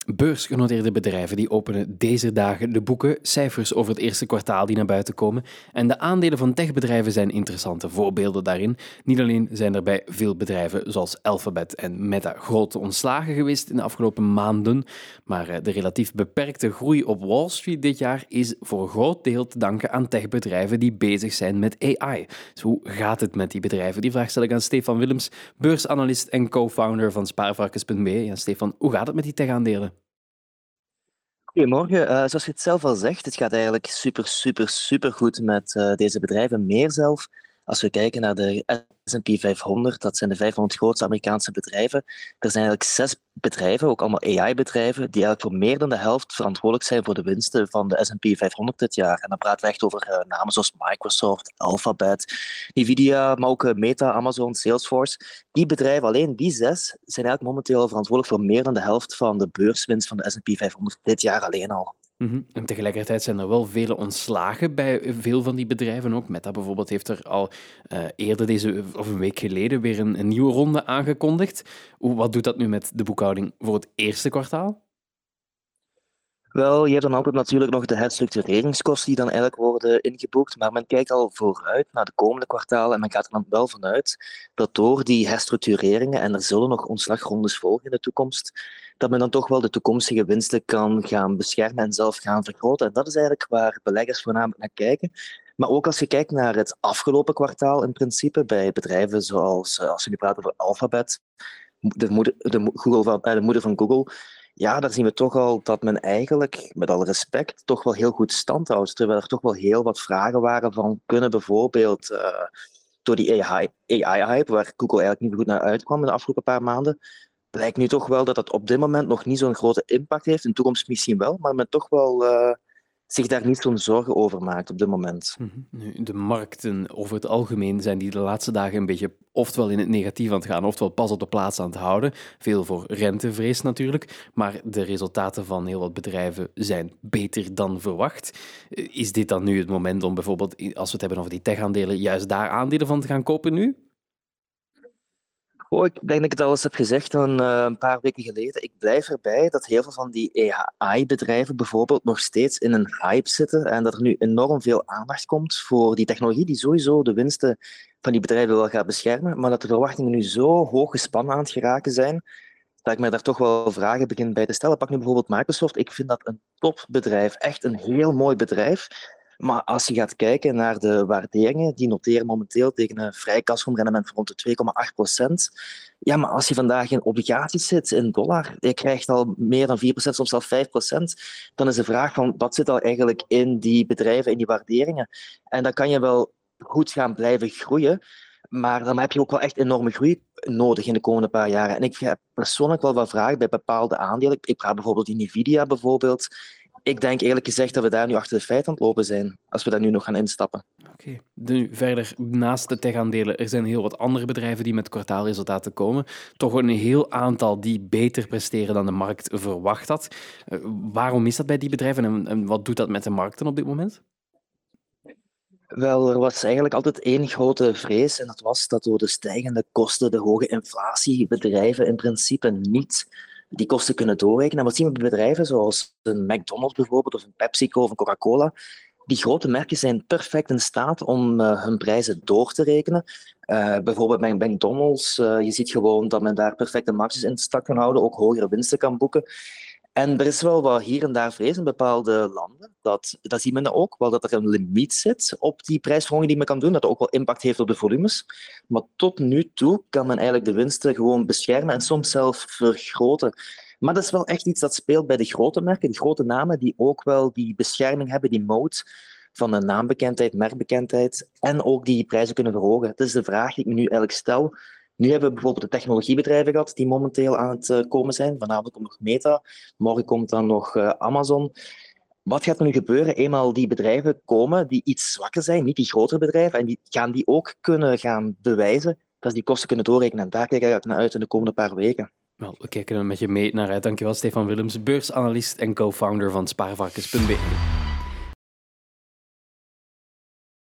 Beursgenoteerde bedrijven die openen deze dagen de boeken, cijfers over het eerste kwartaal die naar buiten komen. En de aandelen van techbedrijven zijn interessante voorbeelden daarin. Niet alleen zijn er bij veel bedrijven zoals Alphabet en Meta grote ontslagen geweest in de afgelopen maanden, maar de relatief beperkte groei op Wall Street dit jaar is voor een groot deel te danken aan techbedrijven die bezig zijn met AI. Dus hoe gaat het met die bedrijven? Die vraag stel ik aan Stefan Willems, beursanalist en co-founder van Spaarvarkens.be. Ja, Stefan, hoe gaat het met die techaandelen? Goedemorgen. Zoals je het zelf al zegt, het gaat eigenlijk super goed met deze bedrijven. Meer zelf, als we kijken naar de S&P 500, dat zijn de 500 grootste Amerikaanse bedrijven. Er zijn eigenlijk 6 bedrijven, ook allemaal AI-bedrijven, die eigenlijk voor meer dan de helft verantwoordelijk zijn voor de winsten van de S&P 500 dit jaar. En dan praten we echt over namen zoals Microsoft, Alphabet, Nvidia, maar ook Meta, Amazon, Salesforce. Die bedrijven, alleen die 6, zijn eigenlijk momenteel verantwoordelijk voor meer dan de helft van de beurswinst van de S&P 500 dit jaar alleen al. En tegelijkertijd zijn er wel vele ontslagen bij veel van die bedrijven ook. Meta bijvoorbeeld heeft er al eerder of een week geleden weer een nieuwe ronde aangekondigd. Wat doet dat nu met de boekhouding voor het eerste kwartaal? Wel, je hebt dan altijd natuurlijk nog de herstructureringskosten die dan eigenlijk worden ingeboekt, maar men kijkt al vooruit naar de komende kwartalen en men gaat er dan wel vanuit dat door die herstructureringen, en er zullen nog ontslagrondes volgen in de toekomst, dat men dan toch wel de toekomstige winsten kan gaan beschermen en zelf gaan vergroten. En dat is eigenlijk waar beleggers voornamelijk naar kijken. Maar ook als je kijkt naar het afgelopen kwartaal in principe, bij bedrijven zoals, als we nu praten over Alphabet, de moeder van Google, ja, daar zien we toch al dat men eigenlijk, met alle respect, toch wel heel goed stand houdt. Terwijl er toch wel heel wat vragen waren van, kunnen bijvoorbeeld door die AI-hype, waar Google eigenlijk niet goed naar uitkwam in de afgelopen paar maanden, blijkt nu toch wel dat het op dit moment nog niet zo'n grote impact heeft. In de toekomst misschien wel, maar men toch wel zich daar niet zo'n zorgen over maakt op dit moment. Nu, de markten over het algemeen zijn die de laatste dagen een beetje oftewel in het negatief aan het gaan, oftewel pas op de plaats aan het houden. Veel voor rentevrees natuurlijk, maar de resultaten van heel wat bedrijven zijn beter dan verwacht. Is dit dan nu het moment om bijvoorbeeld, als we het hebben over die techaandelen, juist daar aandelen van te gaan kopen nu? Ik denk dat ik het al eens heb gezegd een paar weken geleden. Ik blijf erbij dat heel veel van die AI-bedrijven bijvoorbeeld nog steeds in een hype zitten en dat er nu enorm veel aandacht komt voor die technologie die sowieso de winsten van die bedrijven wel gaat beschermen, maar dat de verwachtingen nu zo hoog gespannen aan het geraken zijn, dat ik me daar toch wel vragen begin bij te stellen. Pak nu bijvoorbeeld Microsoft. Ik vind dat een topbedrijf, echt een heel mooi bedrijf. Maar als je gaat kijken naar de waarderingen, die noteren momenteel tegen een vrij kassagrondrendement van rond de 2,8%. Ja, maar als je vandaag in obligaties zit in dollar, je krijgt al meer dan 4%, soms al 5%, dan is de vraag van wat zit al eigenlijk in die bedrijven, in die waarderingen? En dan kan je wel goed gaan blijven groeien, maar dan heb je ook wel echt enorme groei nodig in de komende paar jaren. En ik heb persoonlijk wel wat vragen bij bepaalde aandelen. Ik praat bijvoorbeeld in Nvidia bijvoorbeeld. Ik denk eerlijk gezegd dat we daar nu achter de feiten aan het lopen zijn, als we daar nu nog gaan instappen. Oké. Nu verder, naast de techaandelen, er zijn heel wat andere bedrijven die met kwartaalresultaten komen. Toch een heel aantal die beter presteren dan de markt verwacht had. Waarom is dat bij die bedrijven en wat doet dat met de markten op dit moment? Wel, er was eigenlijk altijd één grote vrees en dat was dat door de stijgende kosten, de hoge inflatie, bedrijven in principe niet die kosten kunnen doorrekenen. En wat zien we bij bedrijven zoals een McDonald's bijvoorbeeld, of een PepsiCo of een Coca-Cola? Die grote merken zijn perfect in staat om hun prijzen door te rekenen. Bijvoorbeeld bij McDonald's, je ziet gewoon dat men daar perfecte marges in stand kan houden, ook hogere winsten kan boeken. En er is wel wat hier en daar vrees in bepaalde landen. Dat zien we ook wel, dat er een limiet zit op die prijsverhoging die men kan doen, dat ook wel impact heeft op de volumes. Maar tot nu toe kan men eigenlijk de winsten gewoon beschermen en soms zelfs vergroten. Maar dat is wel echt iets dat speelt bij de grote merken, die grote namen, die ook wel die bescherming hebben, die moat van een naambekendheid, merkbekendheid, en ook die prijzen kunnen verhogen. Dat is de vraag die ik me nu eigenlijk stel. Nu hebben we bijvoorbeeld de technologiebedrijven gehad die momenteel aan het komen zijn. Vanavond komt nog Meta, morgen komt dan nog Amazon. Wat gaat er nu gebeuren? Eenmaal die bedrijven komen die iets zwakker zijn, niet die grotere bedrijven, en die ook kunnen gaan bewijzen dat ze die kosten kunnen doorrekenen. En daar kijk ik naar uit in de komende paar weken. Wel, we kijken er met je mee naar uit. Dankjewel, Stefan Willems, beursanalist en co-founder van Spaarvarkens.be.